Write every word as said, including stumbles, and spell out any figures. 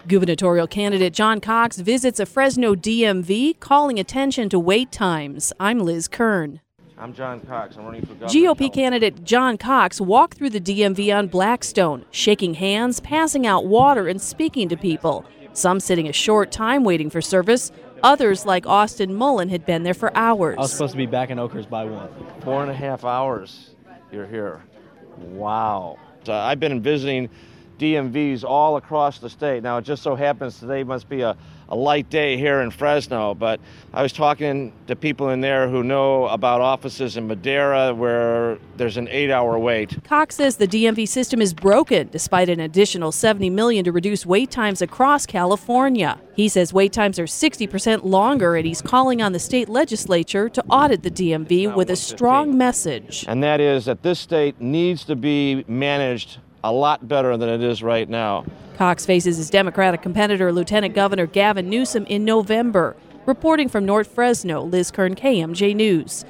Gubernatorial candidate John Cox visits a Fresno D M V, calling attention to wait times. I'm Liz Kern. I'm John Cox. I'm running for governor. G O P candidate John Cox walked through the D M V on Blackstone, shaking hands, passing out water, and speaking to people. Some sitting a short time waiting for service. Others, like Austin Mullen, had been there for hours. I was supposed to be back in Oakhurst by one. Four and a half hours you're here. Wow. So I've been visiting D M Vs all across the state. Now, it just so happens today must be a, a light day here in Fresno, but I was talking to people in there who know about offices in Madera where there's an eight-hour wait. Cox says the D M V system is broken, despite an additional seventy million dollars to reduce wait times across California. He says wait times are sixty percent longer, and he's calling on the state legislature to audit the D M V with a strong message. And that is that this state needs to be managed a lot better than it is right now. Cox faces his Democratic competitor, Lieutenant Governor Gavin Newsom, in November. Reporting from North Fresno, Liz Kern, K M J News.